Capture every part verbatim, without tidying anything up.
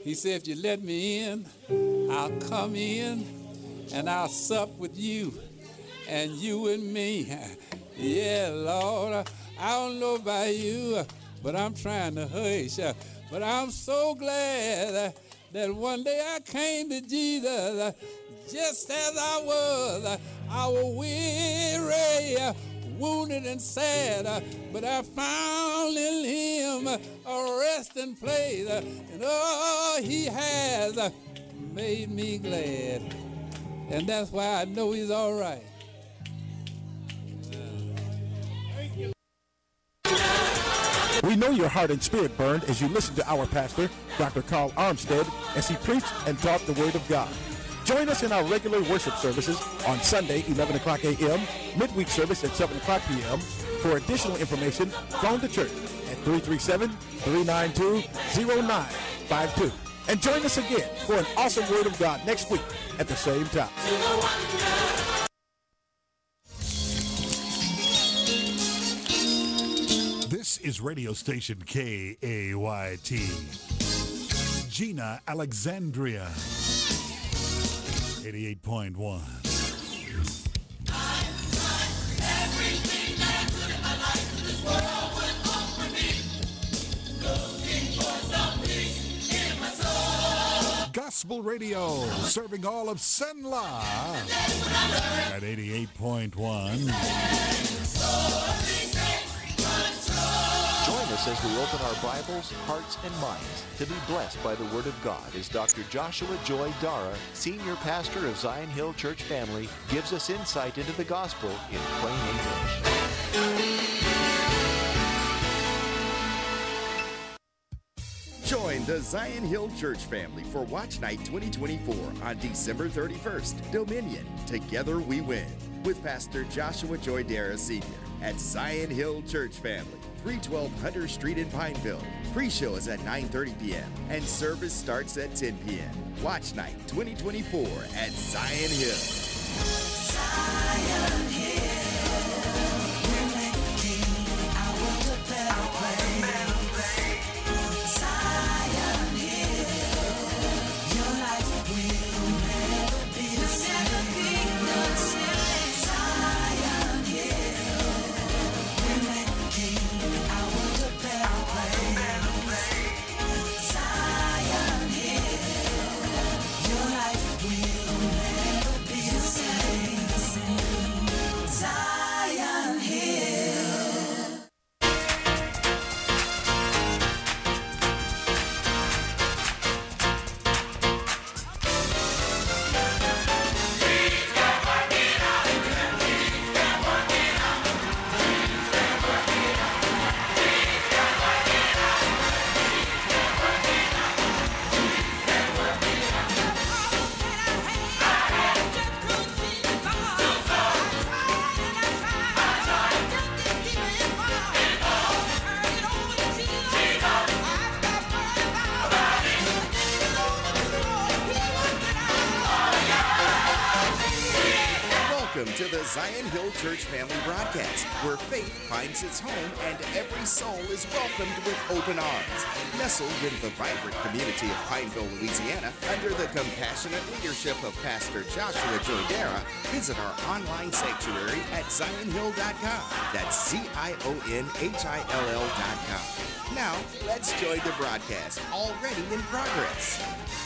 He said, if you let me in, I'll come in and I'll sup with you and you with me. Yeah, Lord, I don't know about you, but I'm trying to hush. But I'm so glad that one day I came to Jesus just as I was. I was weary, wounded and sad, but I found in him a resting place. And oh, he has made me glad. And that's why I know he's all right. We know your heart and spirit burned as you listened to our pastor, Doctor Carl Armstead, as he preached and taught the Word of God. Join us in our regular worship services on Sunday, eleven o'clock a m, midweek service at seven o'clock p m For additional information, phone the church at three three seven, three nine two, zero nine five two. And join us again for an awesome Word of God next week at the same time. This is radio station K A Y T. Gina, Alexandria. eighty-eight point one. Gospel Radio, serving all of Senla at eighty-eight point one. Join us as we open our Bibles, hearts, and minds to be blessed by the Word of God as Doctor Joshua Joy Dara, Senior Pastor of Zion Hill Church Family, gives us insight into the Gospel in plain English. Join the Zion Hill Church family for Watch Night twenty twenty-four on December thirty-first. Dominion, Together We Win, with Pastor Joshua Joy Dara Senior at Zion Hill Church Family, three twelve Hunter Street in Pineville. Pre-show is at nine thirty p m and service starts at ten p m Watch Night twenty twenty-four at Zion Hill. Zion Hill, we're making our world a better place. Zion Hill, your life will never be the same. Zion Hill, we're making our world a better place. Zion Hill, your life will never be the same. Zion Hill. Welcome to the Zion Hill Church Family Broadcast, where faith finds its home and every soul is welcomed with open arms. Nestled in the vibrant community of Pineville, Louisiana, under the compassionate leadership of Pastor Joshua Joy Dara, visit our online sanctuary at zion hill dot com. That's Z I O N H I L L dot com. Now, let's join the broadcast, already in progress.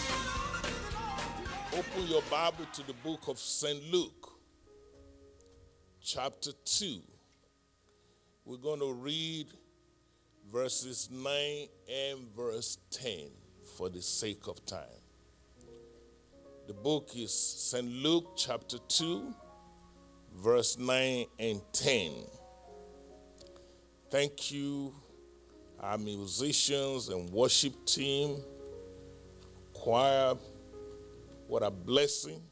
Open your Bible to the book of Saint Luke, chapter two. We're going to read verses nine and verse ten for the sake of time. The book is Saint Luke, chapter two, verse nine and ten. Thank you, our musicians and worship team, choir. What a blessing.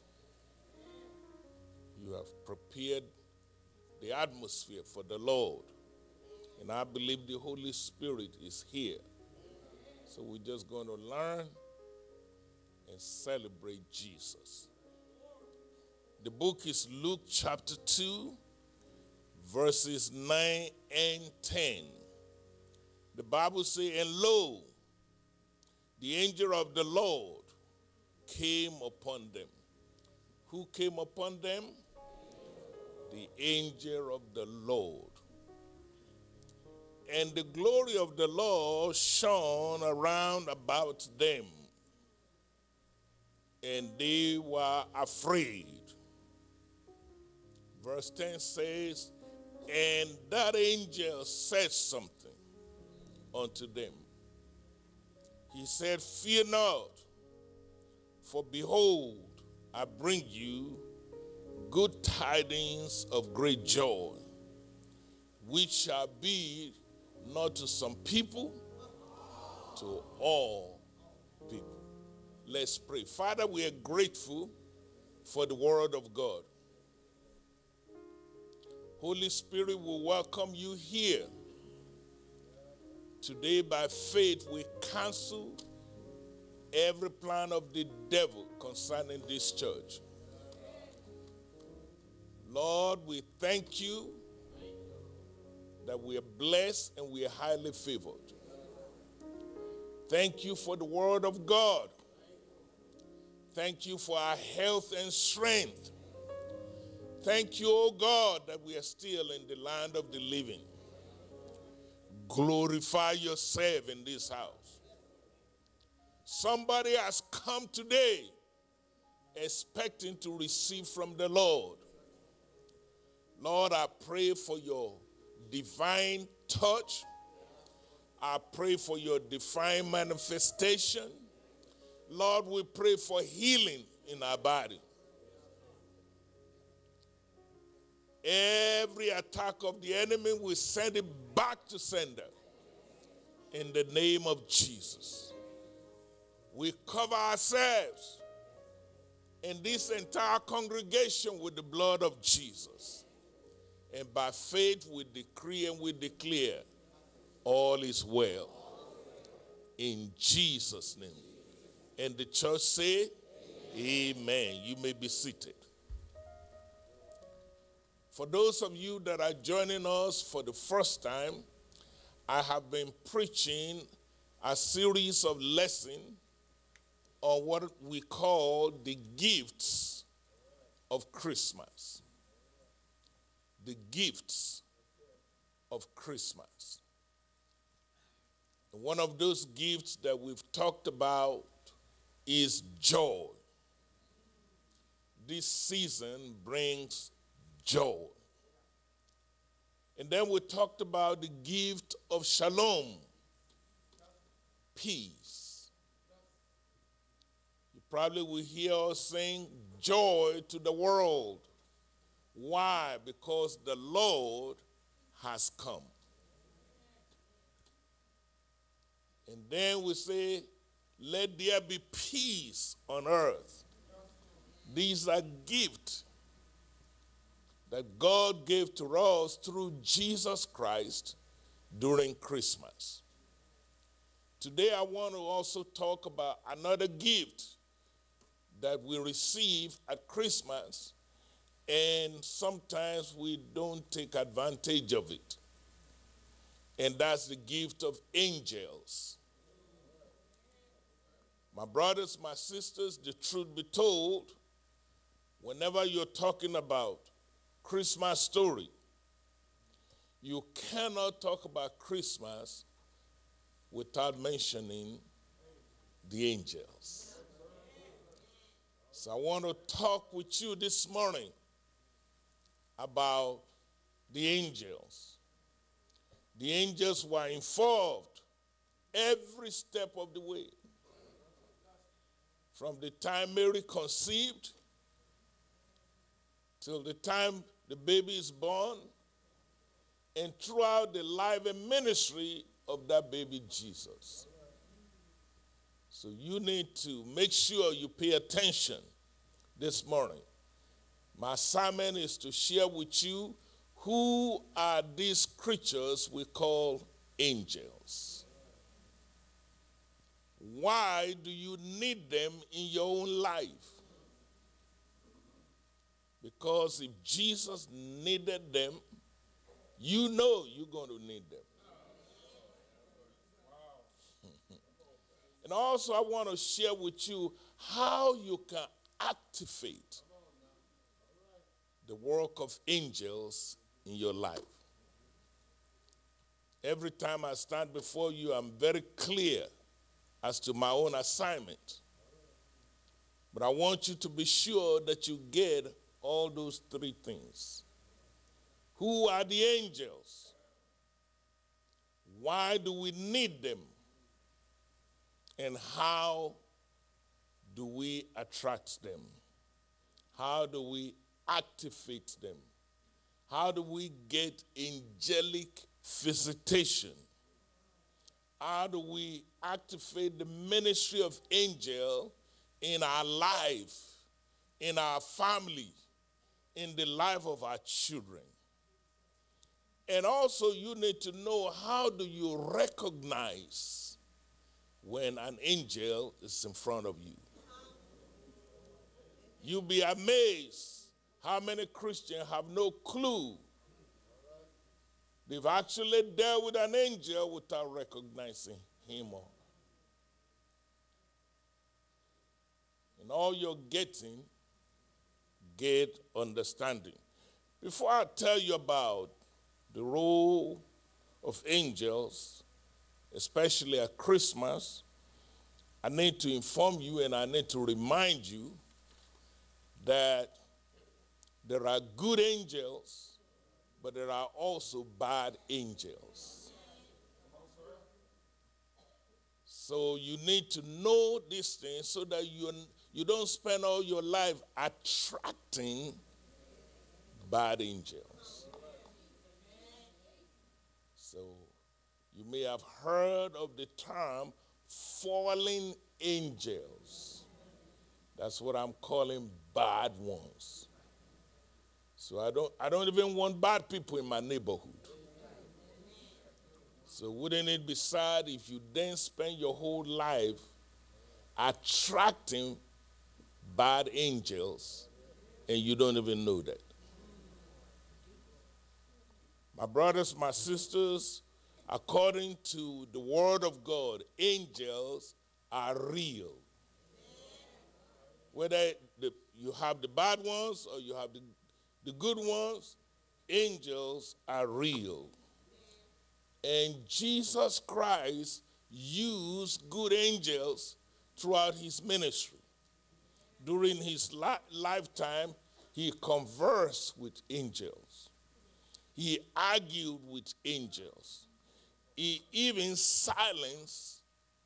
You have prepared the atmosphere for the Lord. And I believe the Holy Spirit is here. So we're just going to learn and celebrate Jesus. The book is Luke chapter two, verses nine and ten. The Bible says, and lo, the angel of the Lord came upon them. Who came upon them? The angel of the Lord. And the glory of the Lord shone around about them, and they were afraid. Verse ten says, and that angel said something unto them. He said, fear not, for behold, I bring you good tidings of great joy, which shall be not to some people, to all people. Let's pray. Father, we are grateful for the word of God. Holy Spirit, we welcome you here. Today, by faith, we cancel every plan of the devil concerning this church. Lord, we thank you that we are blessed and we are highly favored. Thank you for the word of God. Thank you for our health and strength. Thank you, O God, that we are still in the land of the living. Glorify yourself in this house. Somebody has come today expecting to receive from the Lord. Lord, I pray for your divine touch. I pray for your divine manifestation. Lord, we pray for healing in our body. Every attack of the enemy, we send it back to sender in the name of Jesus. We cover ourselves and this entire congregation with the blood of Jesus. And by faith, we decree and we declare all is well. In Jesus' name. And the church say, amen. Amen. You may be seated. For those of you that are joining us for the first time, I have been preaching a series of lessons on what we call the gifts of Christmas. The gifts of Christmas. And one of those gifts that we've talked about is joy. This season brings joy. And then we talked about the gift of shalom, peace. You probably will hear us saying joy to the world. Why? Because the Lord has come. And then we say, let there be peace on earth. These are gifts that God gave to us through Jesus Christ during Christmas. Today I want to also talk about another gift that we receive at Christmas, and sometimes we don't take advantage of it. And that's the gift of angels. My brothers, my sisters, the truth be told, whenever you're talking about Christmas story, you cannot talk about Christmas without mentioning the angels. So I want to talk with you this morning about the angels. The angels were involved every step of the way. From the time Mary conceived till the time the baby is born, and throughout the life and ministry of that baby Jesus. So you need to make sure you pay attention this morning. My assignment is to share with you who are these creatures we call angels. Why do you need them in your own life? Because if Jesus needed them, you know you're going to need them. And also I want to share with you how you can activate the work of angels in your life. Every time I stand before you, I'm very clear as to my own assignment. But I want you to be sure that you get all those three things. Who are the angels? Why do we need them? And how do we attract them? How do we activate them? How do we get angelic visitation? How do we activate the ministry of angel in our life, in our family, in the life of our children? And also you need to know, how do you recognize when an angel is in front of you? You'll be amazed how many Christians have no clue. They've actually dealt with an angel without recognizing him or her. In all you're getting, get understanding. Before I tell you about the role of angels, especially at Christmas, I need to inform you and I need to remind you that there are good angels, but there are also bad angels. So you need to know these things so that you, you don't spend all your life attracting bad angels. So you may have heard of the term fallen angels. That's what I'm calling bad ones. So I don't, I don't even want bad people in my neighborhood. So wouldn't it be sad if you then spend your whole life attracting bad angels and you don't even know that? My brothers, my sisters, according to the Word of God, angels are real. Whether the, you have the bad ones or you have the, the good ones, angels are real. And Jesus Christ used good angels throughout his ministry. During his li- lifetime, he conversed with angels. He argued with angels. He even silenced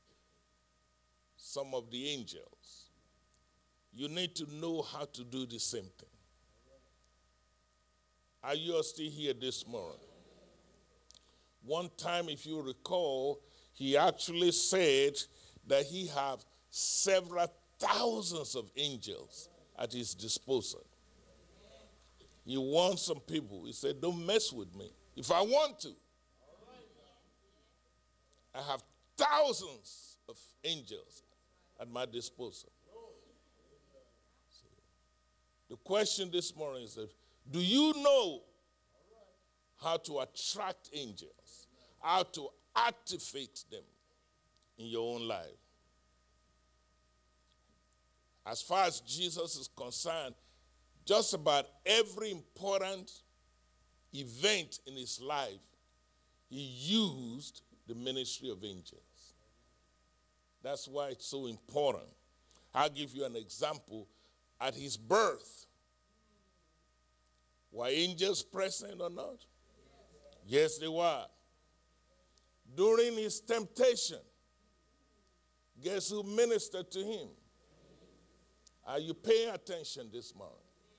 some of the angels. You need to know how to do the same thing. Are you still here this morning? One time, if you recall, he actually said that he had several thousands of angels at his disposal. He warned some people. He said, don't mess with me. If I want to, I have thousands of angels at my disposal. So, the question this morning is, do you know how to attract angels, how to activate them in your own life? As far as Jesus is concerned, just about every important event in his life, he used the ministry of angels. That's why it's so important. I'll give you an example. At his birth, were angels present or not? Yes, they were. During his temptation, guess who ministered to him? Are you paying attention this morning?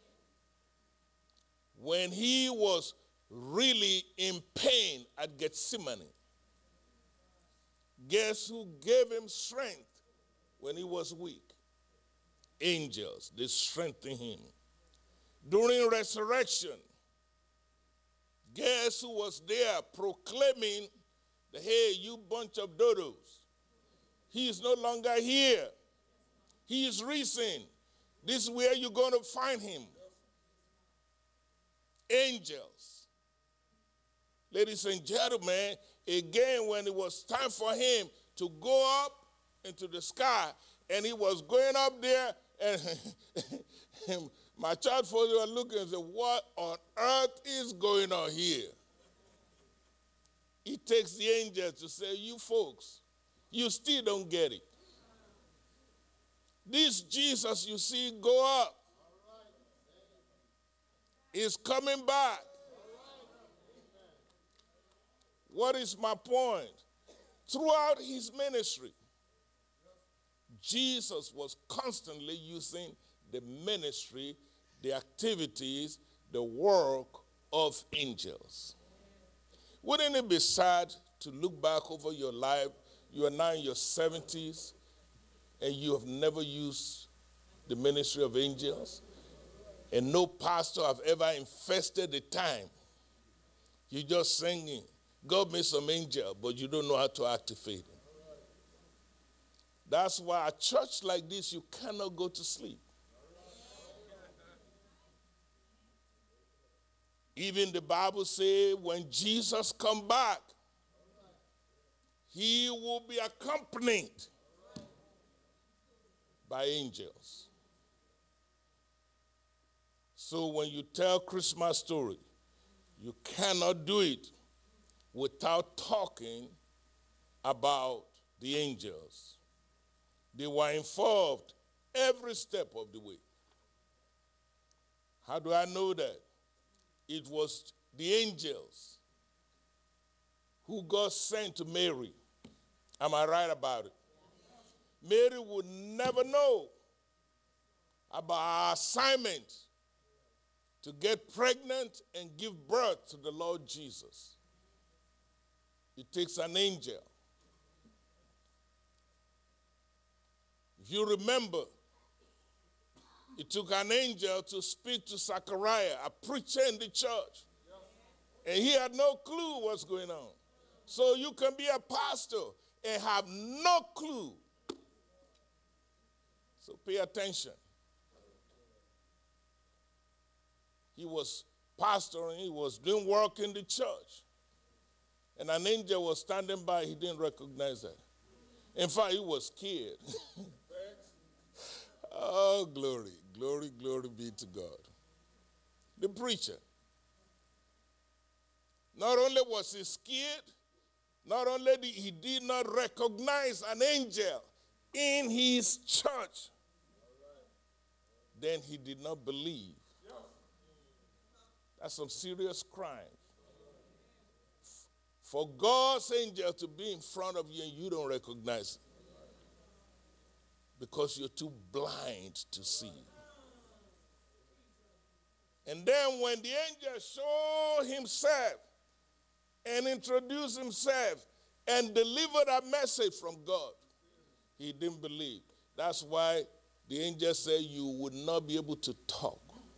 When he was really in pain at Gethsemane, guess who gave him strength when he was weak? Angels. They strengthened him. During resurrection, guess who was there proclaiming that, hey, you bunch of dodos, he is no longer here. He is risen. This is where you're going to find him. Angels. Ladies and gentlemen, again, when it was time for him to go up into the sky, and he was going up there, and my church folks were looking and said, what on earth is going on here? It takes the angels to say, you folks, you still don't get it. This Jesus you see go up is coming back. What is my point? Throughout his ministry, Jesus was constantly using the ministry, the activities, the work of angels. Wouldn't it be sad to look back over your life? You are now in your seventies, and you have never used the ministry of angels, and no pastor have ever infested the time. You're just singing, God made some angel, but you don't know how to activate it. That's why a church like this, you cannot go to sleep. Even the Bible says when Jesus come back, he will be accompanied by angels. So when you tell Christmas story, you cannot do it without talking about the angels. They were involved every step of the way. How do I know that? It was the angels who God sent to Mary. Am I right about it? Mary would never know about our assignment to get pregnant and give birth to the Lord Jesus. It takes an angel. If you remember, it took an angel to speak to Zechariah, a preacher in the church. And he had no clue what's going on. So you can be a pastor and have no clue. So pay attention. He was pastoring, he was doing work in the church. And an angel was standing by, he didn't recognize that. In fact, he was scared. Oh, glory, glory, glory be to God. The preacher. Not only was he scared, not only did he did not recognize an angel in his church, then he did not believe. That's some serious crime. For God's angel to be in front of you and you don't recognize it because you're too blind to see. And then when the angel showed himself and introduced himself and delivered a message from God, he didn't believe. That's why the angel said you would not be able to talk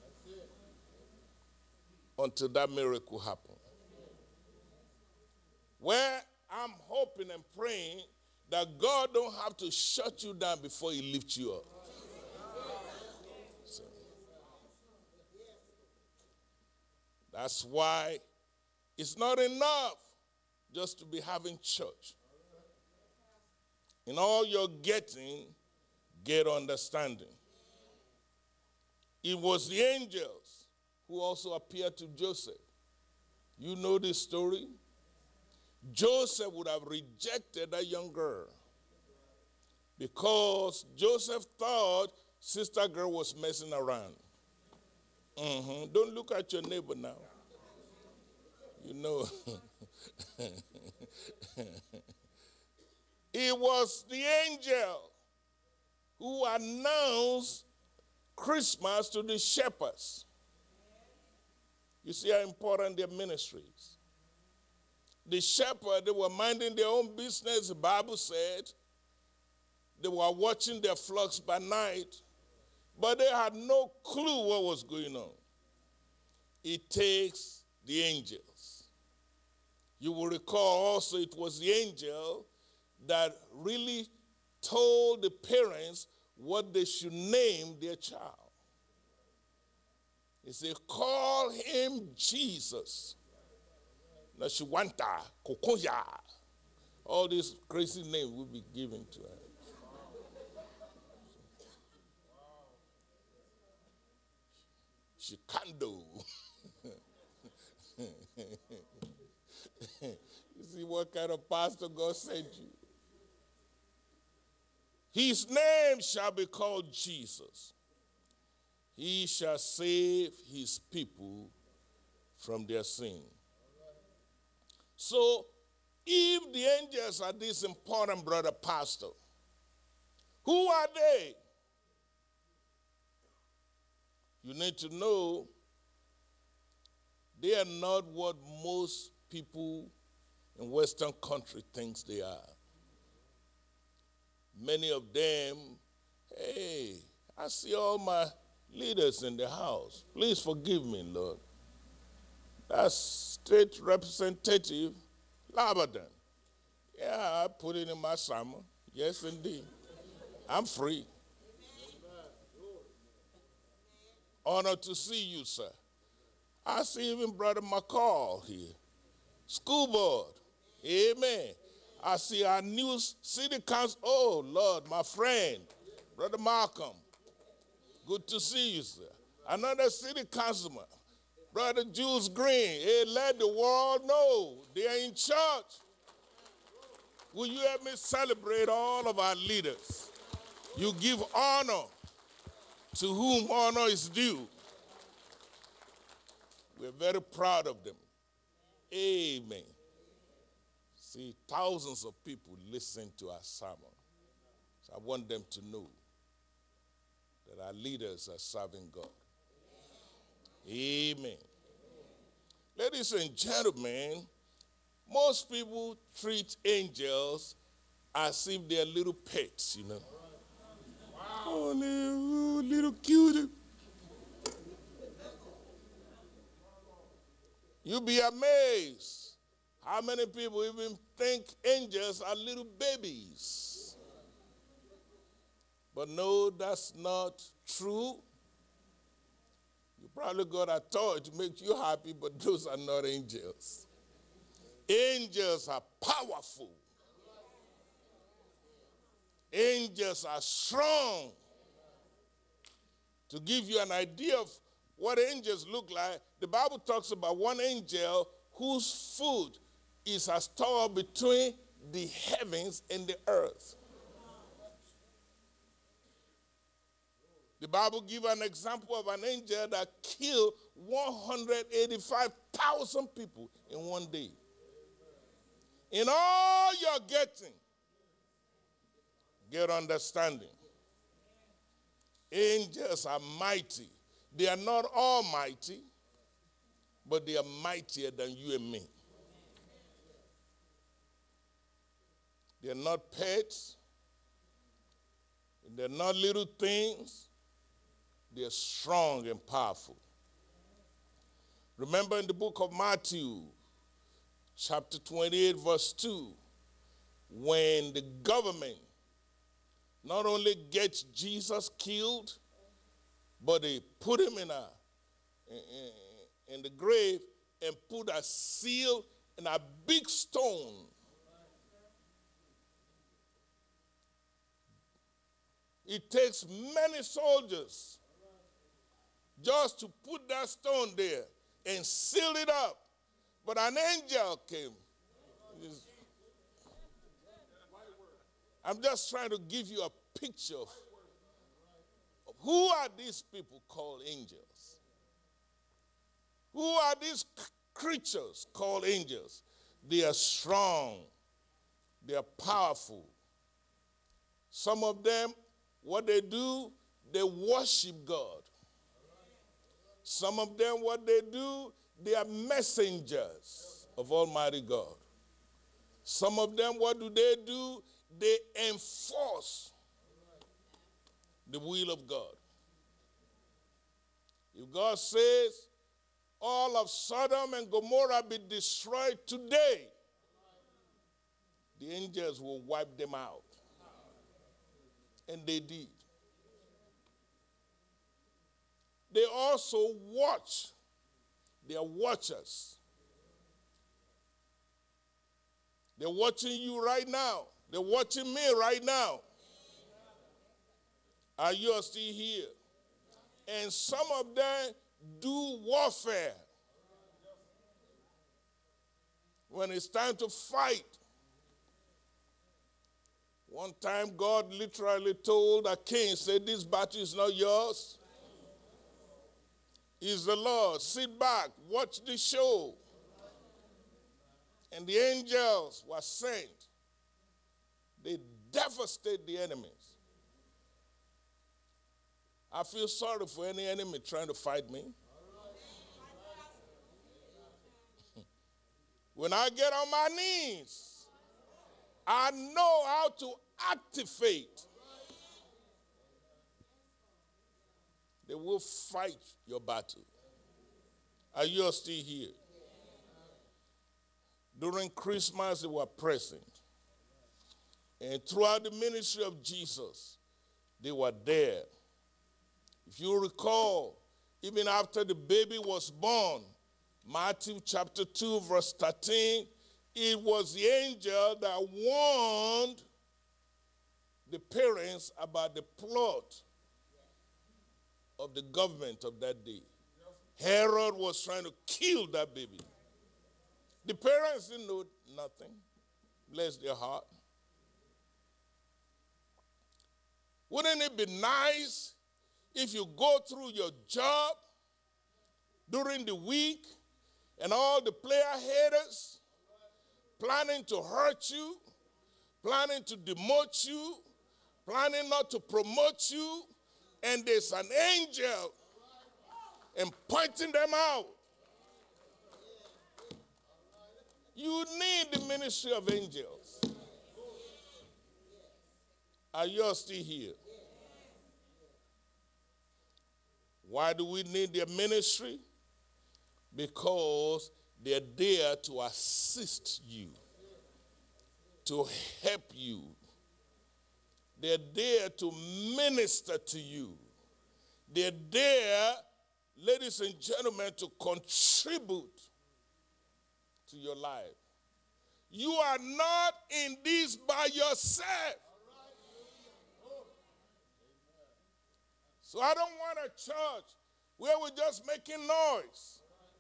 until that miracle happened. Where I'm hoping and praying that God don't have to shut you down before he lifts you up. So, that's why it's not enough just to be having church. In all you're getting, get understanding. It was the angels who also appeared to Joseph. You know this story? Joseph would have rejected that young girl because Joseph thought sister girl was messing around. Mm-hmm. Don't look at your neighbor now. You know. It was the angel who announced Christmas to the shepherds. You see how important their ministry is. The shepherds, they were minding their own business, the Bible said. They were watching their flocks by night, but they had no clue what was going on. It takes the angels. You will recall also it was the angel that really told the parents what they should name their child. He said, call him Jesus. Nashiwanta, Kokoya. All these crazy names will be given to her. Chikando. You see what kind of pastor God sent you? His name shall be called Jesus. He shall save his people from their sin. So, if the angels are this important, brother pastor, who are they? You need to know they are not what most people in Western country thinks they are. Many of them, hey, I see all my leaders in the house. Please forgive me, Lord. That's state representative Labadan. Yeah, I put it in my sermon. Yes, indeed. I'm free. Honor to see you, sir. I see even Brother McCall here. School board. Amen. I see our new city council. Oh, Lord, my friend, Brother Malcolm. Good to see you, sir. Another city councilman, Brother Jules Green. He let the world know they are in charge. Will you help me celebrate all of our leaders? You give honor to whom honor is due. We're very proud of them. Amen. See, thousands of people listen to our sermon. So I want them to know that our leaders are serving God. Amen. Ladies and gentlemen, most people treat angels as if they're little pets, you know. Oh, little, little cutie. You'll be amazed how many people even think angels are little babies. But no, that's not true. You probably got a toy to make you happy, but those are not angels. Angels are powerful. Angels are strong. To give you an idea of what angels look like, the Bible talks about one angel whose foot is as tall between the heavens and the earth. The Bible gives an example of an angel that killed one hundred eighty-five thousand people in one day. In all you're getting, get understanding. Angels are mighty. They are not almighty, but they are mightier than you and me. They are not pets. They're not little things. They are strong and powerful. Remember in the book of Matthew, chapter twenty-eight, verse two, when the government not only gets Jesus killed, but they put him in, a, in, in the grave and put a seal in a big stone. It takes many soldiers just to put that stone there and seal it up. But an angel came. I'm just trying to give you a picture of, of who are these people called angels? Who are these creatures called angels? They are strong. They are powerful. Some of them, what they do, they worship God. Some of them, what they do, they are messengers of Almighty God. Some of them, what do they do? They enforce the will of God. If God says, all of Sodom and Gomorrah be destroyed today, the angels will wipe them out. And they did. They also watch. They are watchers. They're watching you right now. They're watching me right now. Are you still here? And some of them, do warfare. When it's time to fight. One time God literally told a king, said, this battle is not yours. It's the Lord. Sit back, watch the show. And the angels were sent. They devastate the enemies. I feel sorry for any enemy trying to fight me. When I get on my knees, I know how to activate. They will fight your battle. Are you still here? During Christmas, they were present. And throughout the ministry of Jesus, they were there. If you recall, even after the baby was born, Matthew chapter two, verse thirteen, it was the angel that warned the parents about the plot of the government of that day. Herod was trying to kill that baby. The parents didn't know nothing. Bless their heart. Wouldn't it be nice if you go through your job during the week and all the player haters planning to hurt you, planning to demote you, planning not to promote you, and there's an angel and pointing them out. You need the ministry of angels. Are you still here? Why do we need their ministry? Because they're there to assist you, to help you. They're there to minister to you. They're there, ladies and gentlemen, to contribute to your life. You are not in this by yourself. So I don't want a church where we're just making noise.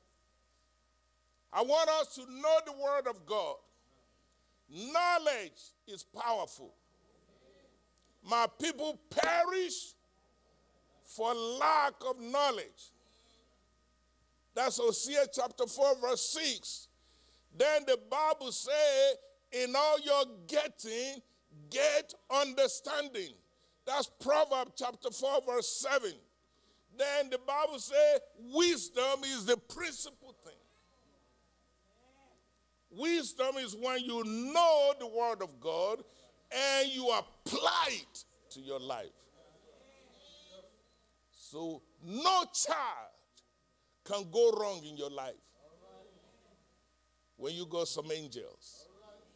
I want us to know the word of God. Knowledge is powerful. My people perish for lack of knowledge. That's Hosea chapter four, verse six. Then the Bible says, in all your getting, get understanding. That's Proverbs chapter four, verse seven. Then the Bible says, wisdom is the principal thing. Wisdom is when you know the word of God and you apply it to your life. So no child can go wrong in your life when you got some angels.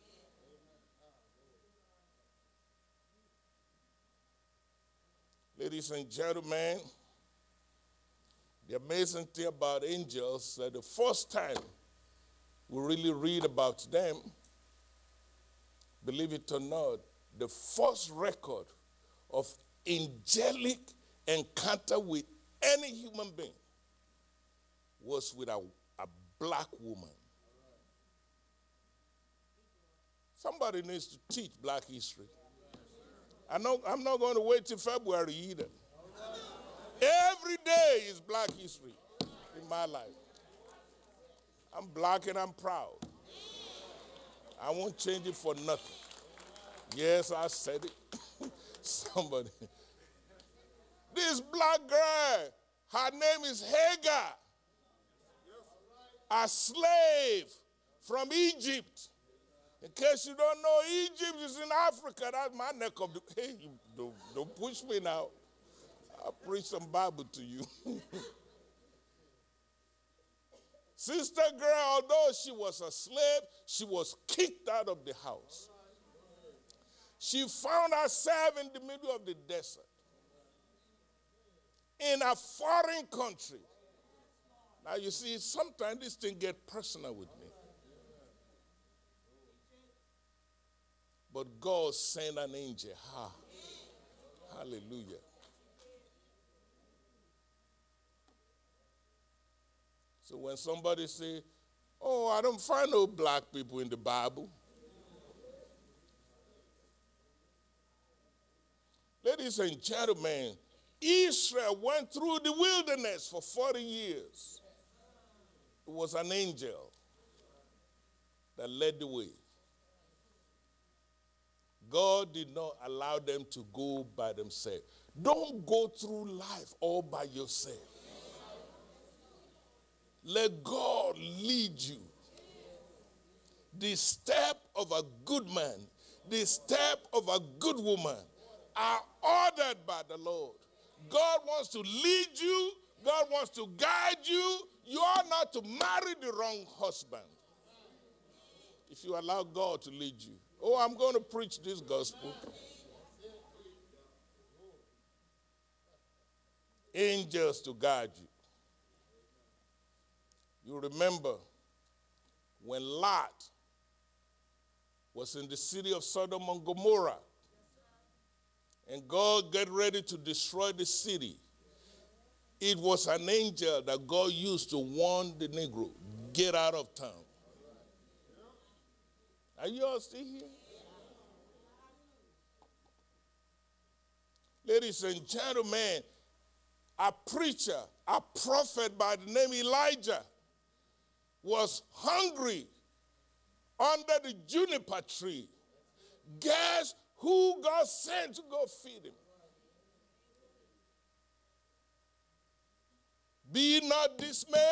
Ladies and gentlemen, the amazing thing about angels is that the first time we really read about them, believe it or not, the first record of angelic encounter with any human being was with a, a black woman. Somebody needs to teach black history. I know, I'm not going to wait till February either. Every day is black history in my life. I'm black and I'm proud. I won't change it for nothing. Yes, I said it. Somebody. This black girl, her name is Hagar. A slave from Egypt. In case you don't know, Egypt is in Africa. That's my neck of the... Hey, you don't, don't push me now. I'll preach some Bible to you. Sister girl, although she was a slave, she was kicked out of the house. She found herself in the middle of the desert, in a foreign country. Now you see, sometimes this thing gets personal with me. But God sent an angel. Ha. Hallelujah. So when somebody say, oh, I don't find no black people in the Bible. Ladies and gentlemen, Israel went through the wilderness for forty years. It was an angel that led the way. God did not allow them to go by themselves. Don't go through life all by yourself. Let God lead you. The step of a good man, the step of a good woman are ordered by the Lord. God wants to lead you. God wants to guide you. You are not to marry the wrong husband if you allow God to lead you. Oh, I'm going to preach this gospel. Angels to guide you. You remember when Lot was in the city of Sodom and Gomorrah, and God got ready to destroy the city. It was an angel that God used to warn the Negro, get out of town. Are you all still here? Ladies and gentlemen, a preacher, a prophet by the name Elijah was hungry under the juniper tree. Guess who God sent to go feed him? Be not dismayed.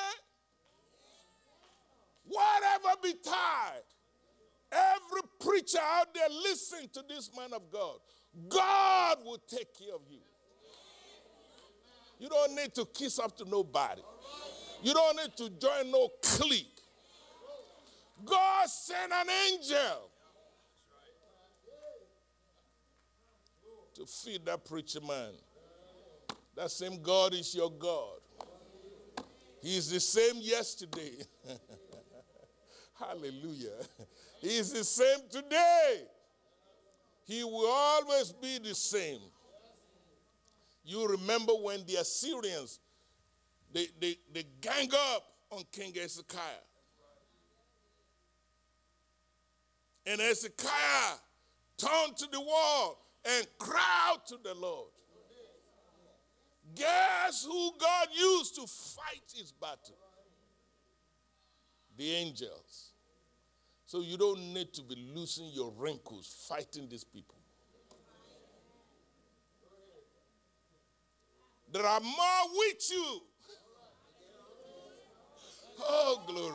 Whatever betide, every preacher out there listening to this man of God, God will take care of you. You don't need to kiss up to nobody. You don't need to join no clique. God sent an angel to feed that preacher man. That same God is your God. He is the same yesterday. Hallelujah. He is the same today. He will always be the same. You remember when the Assyrians, they, they, they gang up on King Hezekiah. And Hezekiah turned to the wall and cried to the Lord. Guess who God used to fight his battle? The angels. So you don't need to be losing your wrinkles fighting these people. There are more with you. Oh, glory.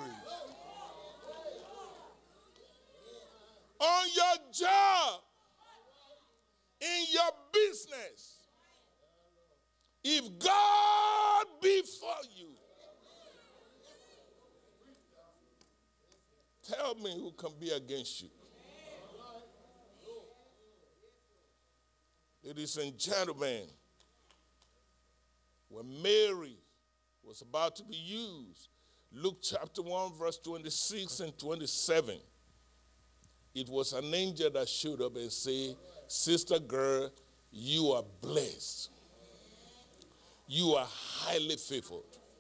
On your job, in your business, if God be for you, tell me who can be against you. Ladies and gentlemen, when Mary was about to be used, Luke chapter one, verse twenty-six and twenty-seven, it was an angel that showed up and said, sister girl, you are blessed. You are highly favored.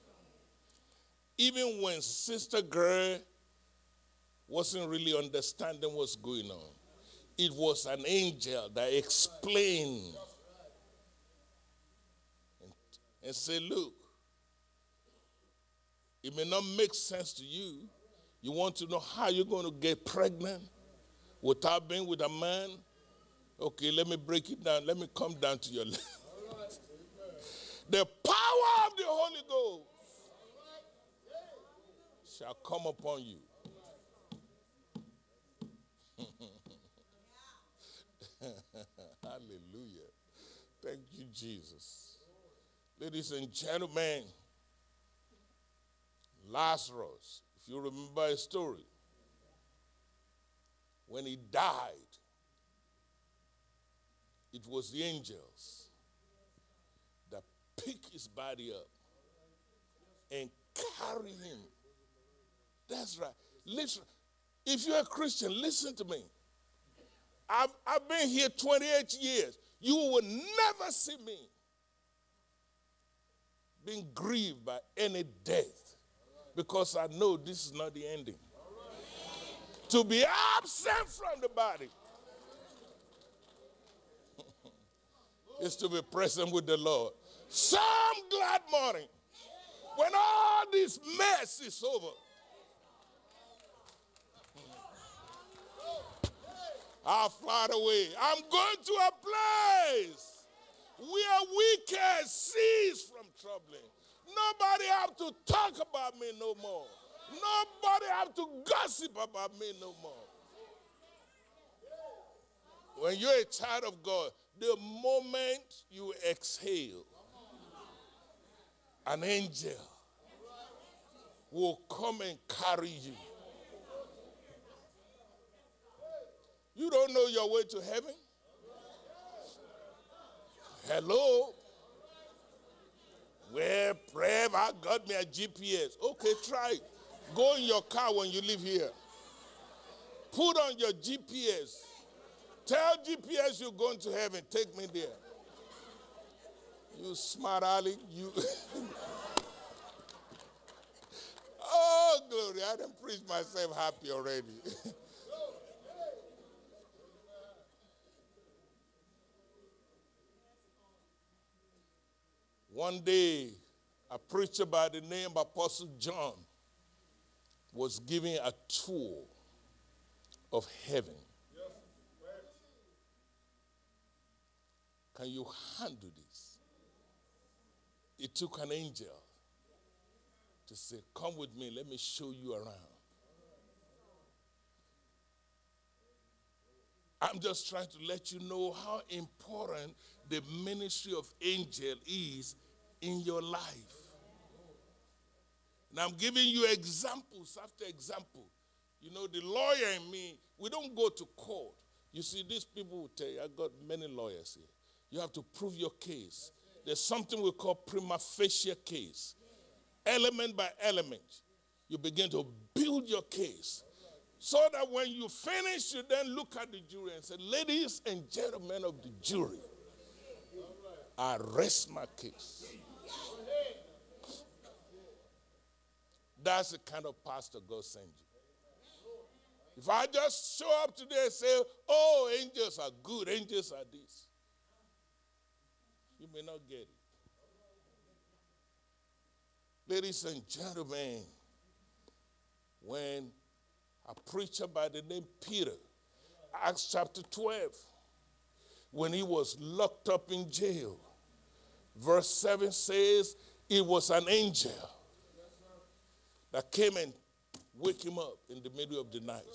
Even when sister girl wasn't really understanding what's going on, it was an angel that explained and, and said, look, it may not make sense to you. You want to know how you're going to get pregnant without being with a man? Okay, let me break it down. Let me come down to your level. The power of the Holy Ghost shall come upon you. Hallelujah. Thank you, Jesus. Ladies and gentlemen, Lazarus, if you remember his story, when he died, it was the angels that picked his body up and carry him. That's right. Listen, if you're a Christian, listen to me. I've, I've been here twenty-eight years. You will never see me being grieved by any death. because I know this is not the ending. To be absent from the body is to be present with the Lord. Some glad morning, when all this mess is over, I'll fly away. I'm going to a place where we can cease from troubling. Nobody have to talk about me no more. Nobody have to gossip about me no more. When you're a child of God, the moment you exhale, an angel will come and carry you. You don't know your way to heaven? Hello? Well, Prev, I got me a G P S. Okay, try it. Go in your car when you leave here. Put on your G P S. Tell G P S you're going to heaven. Take me there. You smart aleck. You. Oh, glory. I done preached myself happy already. One day, a preacher by the name of Apostle John was giving a tour of heaven. Can you handle this? It took an angel to say, come with me, let me show you around. I'm just trying to let you know how important the ministry of angel is in your life. And I'm giving you examples after example. You know, the lawyer in me, we don't go to court. You see, these people will tell you, I got many lawyers here. You have to prove your case. There's something we call prima facie case. Element by element, you begin to build your case. So that when you finish, you then look at the jury and say, ladies and gentlemen of the jury, I rest my case. That's the kind of pastor God sends you. If I just show up today and say, oh, angels are good, angels are this, you may not get it. Ladies and gentlemen, when a preacher by the name Peter, Acts chapter twelve, when he was locked up in jail, verse seven says it was an angel that came and wake him up in the middle of the night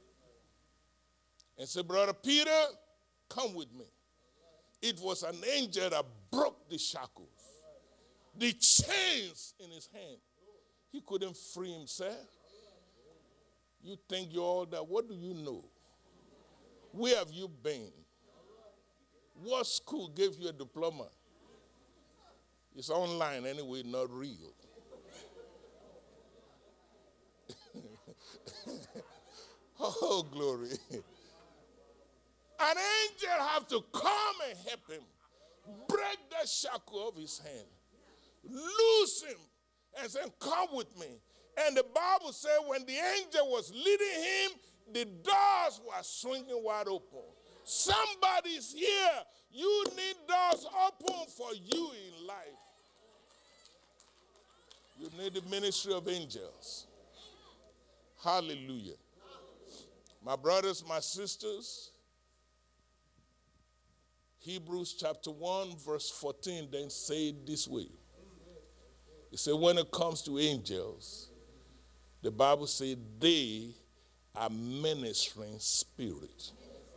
and said, Brother Peter, come with me. It was an angel that broke the shackles, the chains in his hand. He couldn't free himself. You think you're all that. What do you know? Where have you been? What school gave you a diploma? It's online anyway, not real. Oh, glory. An angel have to come and help him, break that shackle of his hand, loose him, and say, come with me. And the Bible said when the angel was leading him, the doors were swinging wide open. Somebody's here. You need doors open for you in life. You need the ministry of angels. Hallelujah. My brothers, my sisters, Hebrews chapter one, verse fourteen, then say it this way. It said, when it comes to angels, the Bible says they are ministering spirit.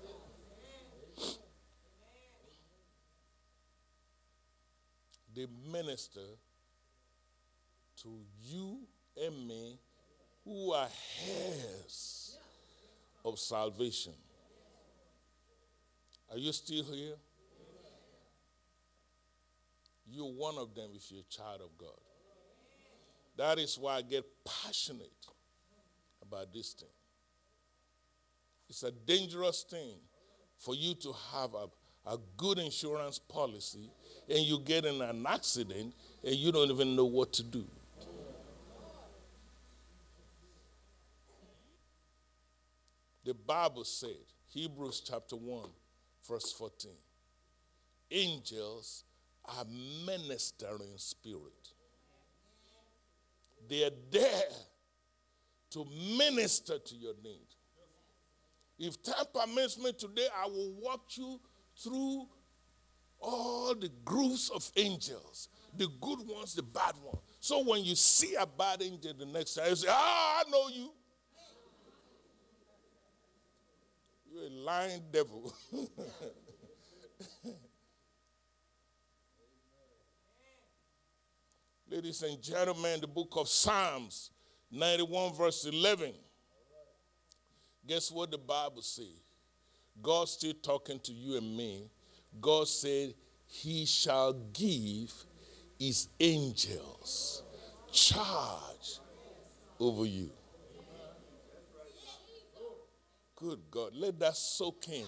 They minister to you and me who are heirs of salvation. Are you still here? You're one of them if you're a child of God. That is why I get passionate about this thing. It's a dangerous thing for you to have a, a good insurance policy and you get in an accident and you don't even know what to do. The Bible said, Hebrews chapter one, verse fourteen, angels are ministering spirit. They are there to minister to your need. If time permits me today, I will walk you through all the groups of angels, the good ones, the bad ones. So when you see a bad angel the next time, you say, ah, I know you. You're a lying devil. Ladies and gentlemen, the book of Psalms, ninety-one, verse eleven. Guess what the Bible says? God's still talking to you and me. God said, he shall give his angels charge over you. Good God, let that soak in.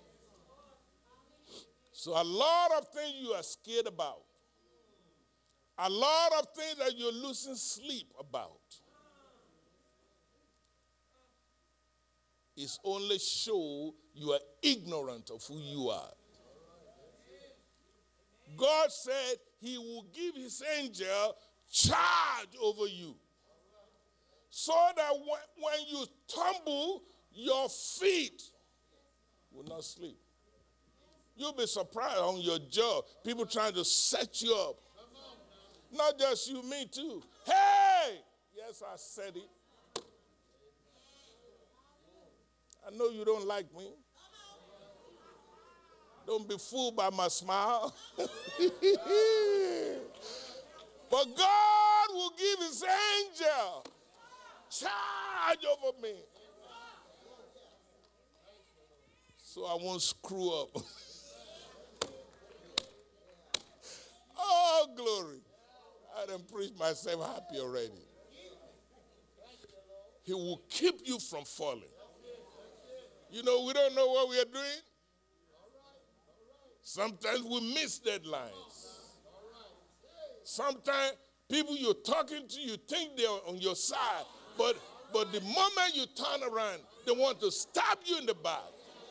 So a lot of things you are scared about. A lot of things that you're losing sleep about. It's only show you are ignorant of who you are. God said he will give his angel charge over you. So that when, when you tumble, your feet will not sleep. You'll be surprised on your job. People trying to set you up. Not just you, me too. Hey! Yes, I said it. I know you don't like me. Don't be fooled by my smile. But God will give his angel charge over me. So I won't screw up. Oh, glory. I done preached myself happy already. He will keep you from falling. You know, we don't know what we are doing. Sometimes we miss deadlines. Sometimes people you're talking to, you think they're on your side, but, but the moment you turn around, they want to stab you in the back.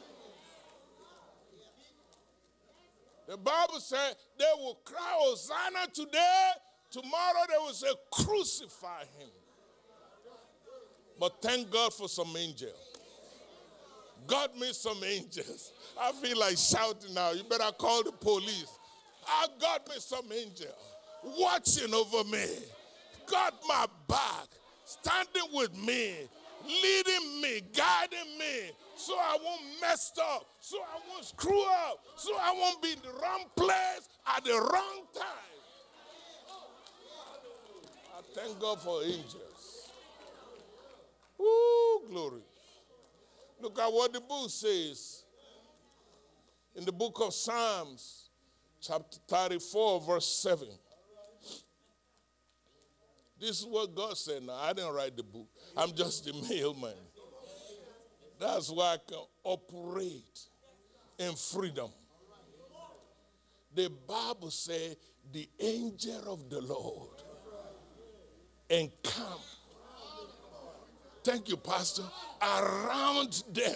The Bible said they will cry Hosanna today, tomorrow they will say crucify him. But thank God for some angels. God made some angels. I feel like shouting now. You better call the police. I got me some angel watching over me. Got my back, standing with me, leading me, guiding me, so I won't mess up, so I won't screw up, so I won't be in the wrong place at the wrong time. I thank God for angels. Woo, glory. Look at what the book says. In the book of Psalms, chapter thirty-four, verse seven. This is what God said. Now, I didn't write the book. I'm just the mailman. That's why I can operate in freedom. The Bible says, the angel of the Lord encamp. Thank you, Pastor. Around them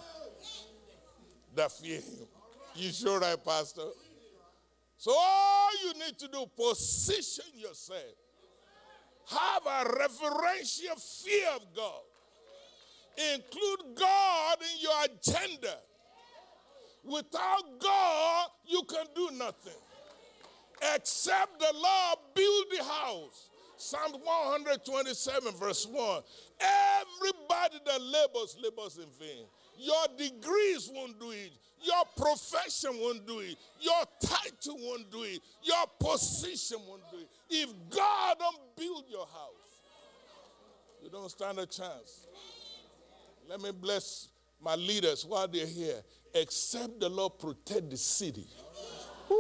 that fear him. You sure right, Pastor? So all you need to do, position yourself. Have a reverential fear of God. Include God in your agenda. Without God, you can do nothing. Except the Lord build the house. Psalm one twenty-seven, verse one. Everybody that labors, labors in vain. Your degrees won't do it. Your profession won't do it. Your title won't do it. Your position won't do it. If God don't build your house, you don't stand a chance. Let me bless my leaders while they're here. Except the Lord protect the city. Woo!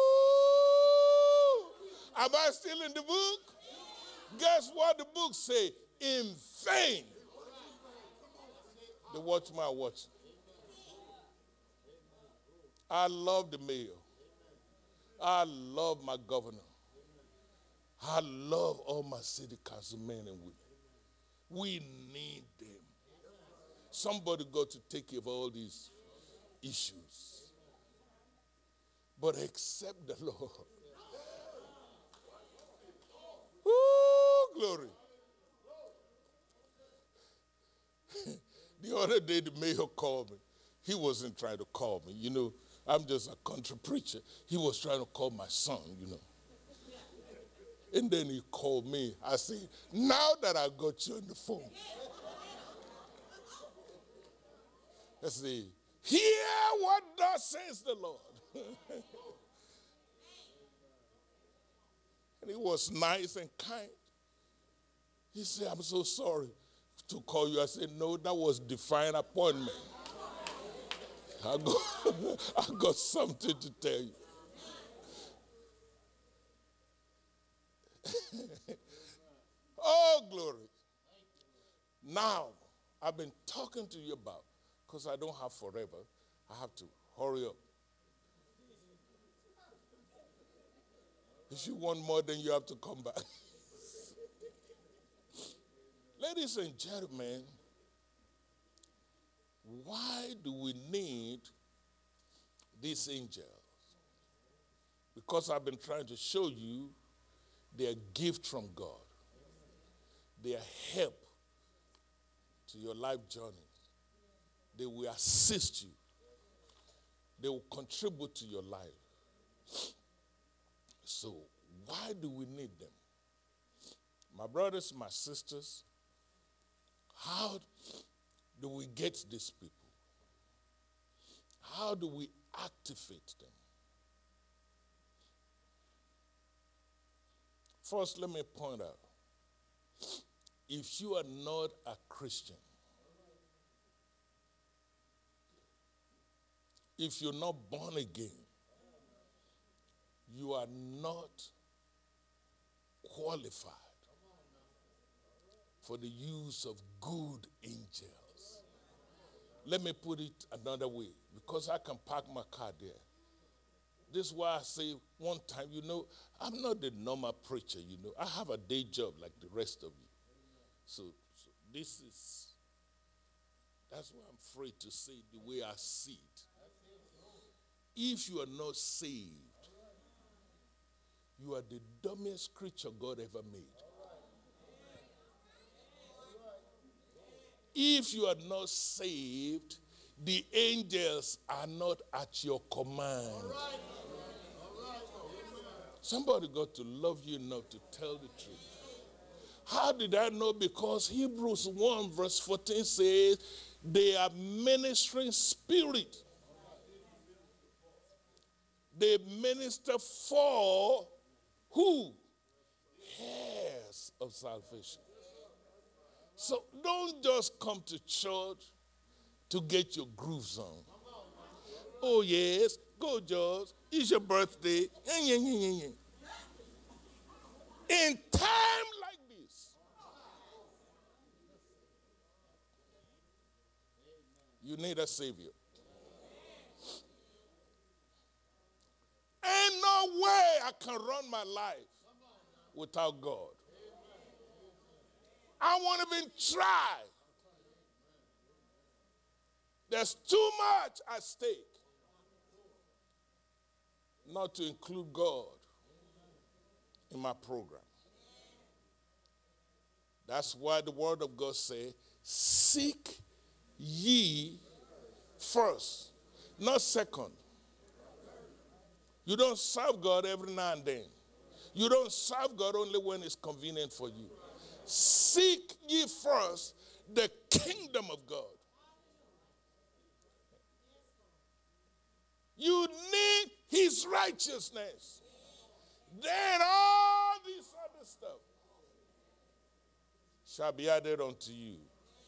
Am I still in the book? Guess what the book say? In vain, the watchman watch. I love the mayor. I love my governor. I love all my city councilmen and women. We need them. Somebody got to take care of all these issues. But except the Lord. Woo, glory. The other day, the mayor called me. He wasn't trying to call me. You know, I'm just a country preacher. He was trying to call my son, you know. And then he called me. I said, now that I got you on the phone, I said, hear what thus says the Lord. And he was nice and kind. He said, I'm so sorry to call you. I said, no, that was divine appointment. I got, I got something to tell you. Oh, glory. Now, I've been talking to you about, because I don't have forever, I have to hurry up. If you want more, then you have to come back. Ladies and gentlemen, why do we need these angels? Because I've been trying to show you their gift from God, their help to your life journey. They will assist you. They will contribute to your life. So why do we need them? My brothers, my sisters, how do we get these people? How do we activate them? First, let me point out, if you are not a Christian, if you're not born again, you are not qualified for the use of good angels. Let me put it another way, because I can park my car there. This is why I say one time, you know, I'm not the normal preacher, you know. I have a day job like the rest of you. So, so this is, that's why I'm free to say it the way I see it. If you are not saved, you are the dumbest creature God ever made. If you are not saved, the angels are not at your command. Somebody got to love you enough to tell the truth. How did I know? Because Hebrews one verse fourteen says, they are ministering spirit. They minister for who? Heirs of salvation. So don't just come to church to get your grooves on. Oh yes, go George, it's your birthday. In time like this, you need a savior. Ain't no way I can run my life without God. I won't even try. There's too much at stake not to include God in my program. That's why the word of God says, seek ye first, not second. You don't serve God every now and then. You don't serve God only when it's convenient for you. Seek ye first the kingdom of God. You need his righteousness. Then all this other stuff shall be added unto you.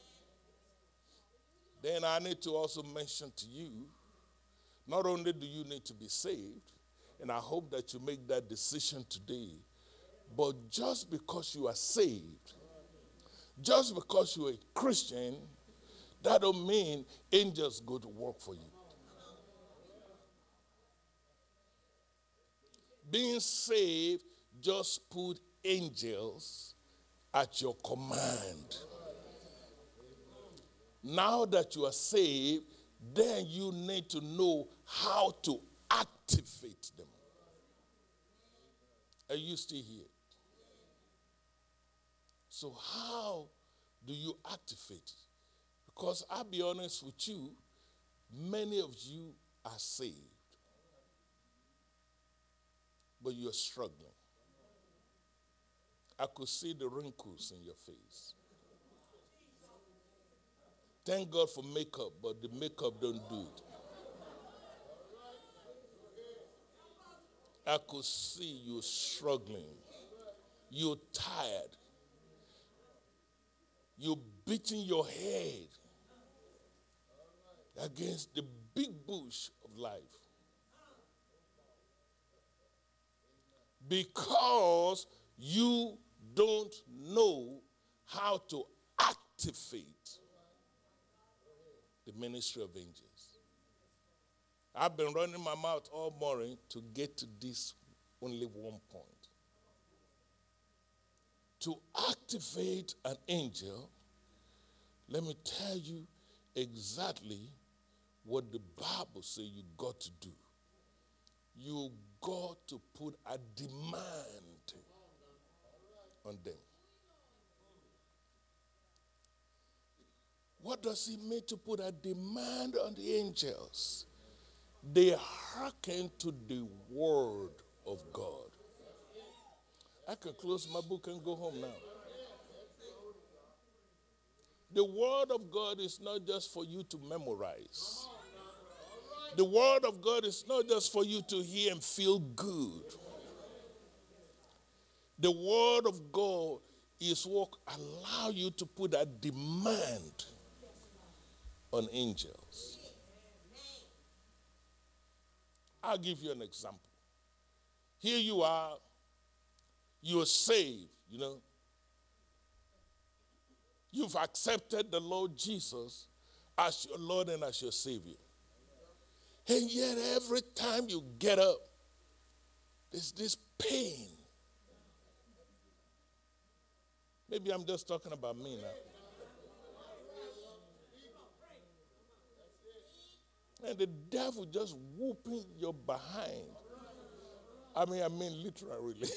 Then I need to also mention to you, not only do you need to be saved, and I hope that you make that decision today, but just because you are saved, just because you're a Christian, that don't mean angels go to work for you. Being saved just put angels at your command. Now that you are saved, then you need to know how to activate them. Are you still here? So how do you activate it? Because I'll be honest with you, many of you are saved, but you're struggling. I could see the wrinkles in your face. Thank God for makeup, but the makeup don't do it. I could see you struggling. You're tired. You're beating your head against the big bush of life. Because you don't know how to activate the ministry of angels. I've been running my mouth all morning to get to this only one point. To activate an angel, let me tell you exactly what the Bible says you got to do. You got to put a demand on them. What does it mean to put a demand on the angels? They hearken to the word of God. I can close my book and go home now. The word of God is not just for you to memorize. The word of God is not just for you to hear and feel good. The word of God is what allows you to put a demand on angels. I'll give you an example. Here you are, you're saved, you know. You've accepted the Lord Jesus as your Lord and as your Savior. And yet every time you get up, there's this pain. Maybe I'm just talking about me now. And the devil just whooping your behind. I mean, I mean literally.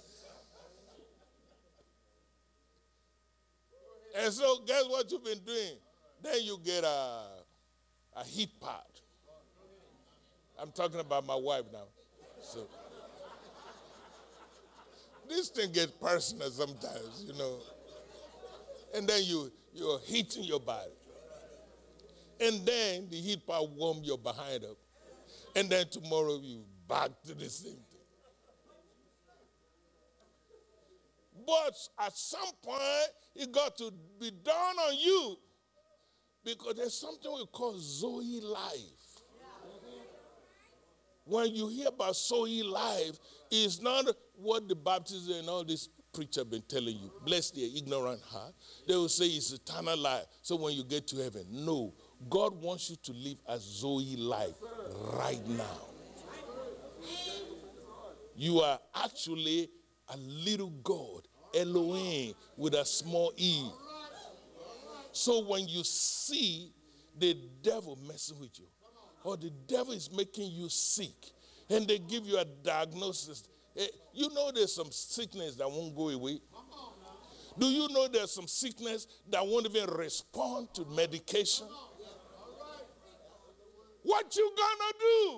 And so guess what you've been doing? Then you get a, a heat pad. I'm talking about my wife now. So this thing gets personal sometimes, you know. And then you, you're heating your body. And then the heat pad warm your behind up. And then tomorrow you back to the same thing. But at some point, it got to be done on you because there's something we call Zoe life. When you hear about Zoe life, it's not what the Baptists and all these preachers have been telling you. Bless their ignorant heart. They will say it's eternal life. So when you get to heaven, no. God wants you to live a Zoe life right now. You are actually a little God, Elohim, with a small e. So when you see the devil messing with you, or the devil is making you sick, and they give you a diagnosis, you know there's some sickness that won't go away. Do you know there's some sickness that won't even respond to medication? What you gonna do?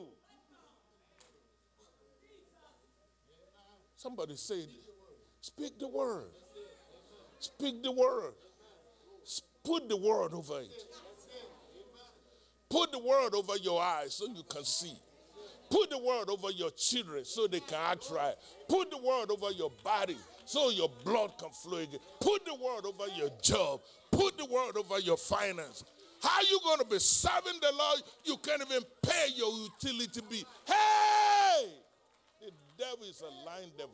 Somebody said, speak the word. Speak the word. Put the word over it. Put the word over your eyes so you can see. Put the word over your children so they can act right. Put the word over your body so your blood can flow again. Put the word over your job. Put the word over your finance. How are you going to be serving the Lord? You can't even pay your utility bill. Hey! The devil is a lying devil.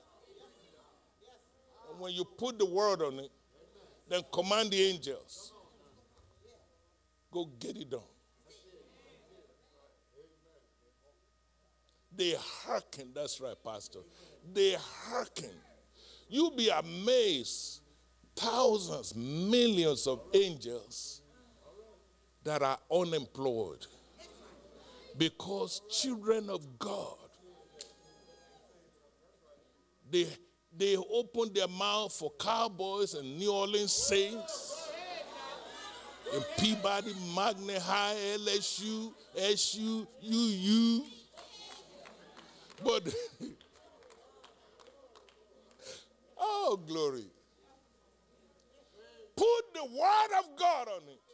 And when you put the word on it, then command the angels. Go get it done. They hearken. That's right, Pastor. They hearken. You'll be amazed. Thousands, millions of angels that are unemployed. Because children of God, they, they open their mouth for Cowboys and New Orleans Saints, and Peabody, Magna High, L S U, S U, U U. But, oh, glory. Put the word of God on it.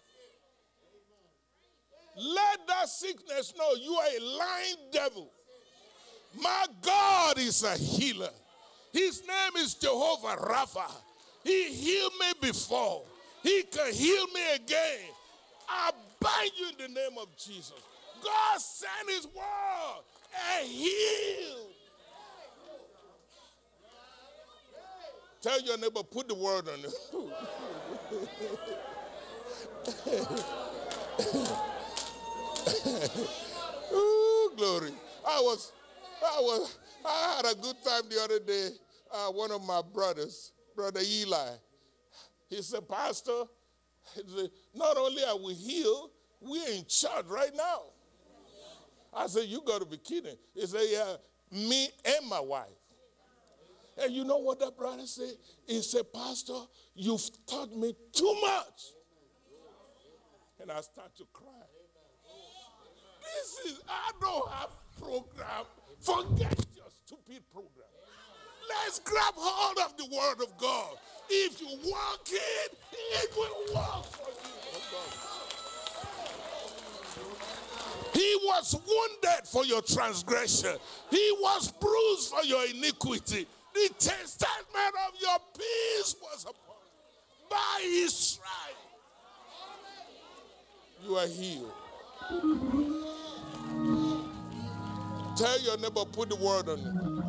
Let that sickness know you are a lying devil. My God is a healer. His name is Jehovah Rapha. He healed me before. He can heal me again. I bind you in the name of Jesus. God sent his word and heal. Tell your neighbor, put the word on it. Ooh, glory. I was, I was, I had a good time the other day. Uh, one of my brothers, Brother Eli, he said, Pastor, he said, not only are we healed, we're in church right now. I said, you got to be kidding. He said, yeah, me and my wife. And you know what that brother said? He said, Pastor, you've taught me too much. And I start to cry. This is, I don't have program. Forget your stupid program. Let's grab hold of the word of God. If you walk it, it will work for you. He was wounded for your transgression. He was bruised for your iniquity. The chastisement of your peace was upon him. By his stripe, you are healed. Tell your neighbor, put the word on it.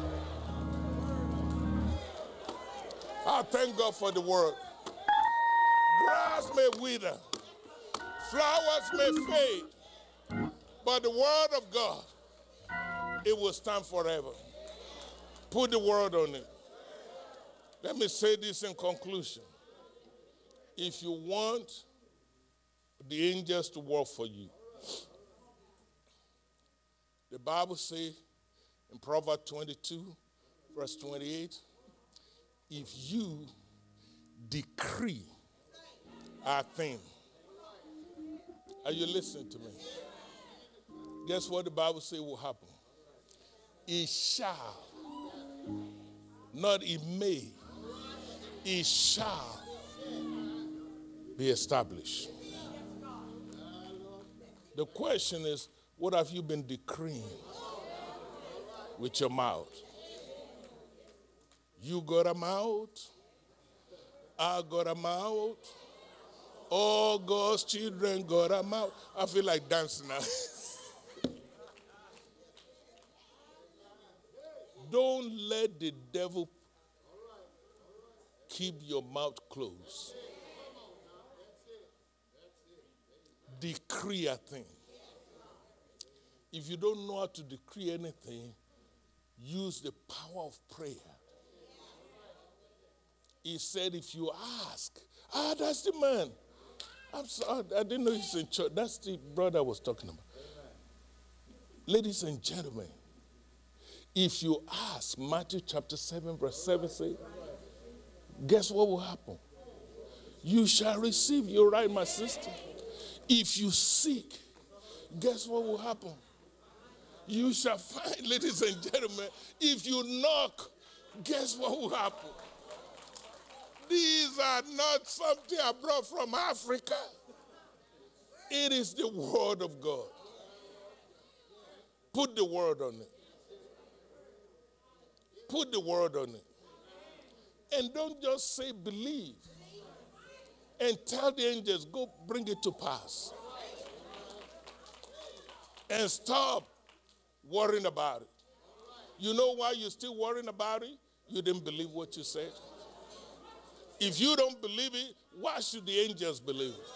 I thank God for the word. Grass may wither, flowers may fade, but the word of God, it will stand forever. Put the word on it. Let me say this in conclusion. If you want the angels to work for you, the Bible says in Proverbs twenty-two, verse twenty-eight, if you decree a thing, are you listening to me? Guess what the Bible says will happen? It shall, not it may, it shall be established. The question is, what have you been decreeing with your mouth? You got a mouth. I got a mouth. All God's children got a mouth. I feel like dancing now. Don't let the devil keep your mouth closed. Decree a thing. If you don't know how to decree anything, use the power of prayer. He said, if you ask, ah, that's the man. I'm sorry, I didn't know he's in church. That's the brother I was talking about. Ladies and gentlemen, if you ask, Matthew chapter seven, verse seven says, guess what will happen? You shall receive. You're right, my sister. If you seek, guess what will happen? You shall find, ladies and gentlemen. If you knock, guess what will happen? These are not something I brought from Africa. It is the word of God. Put the word on it. Put the word on it. And don't just say believe. And tell the angels, go bring it to pass. And stop worrying about it. You know why you're still worrying about it? You didn't believe what you said. If you don't believe it, why should the angels believe it?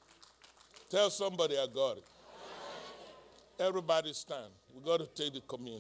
Tell somebody I got it. Everybody stand. We got to take the communion.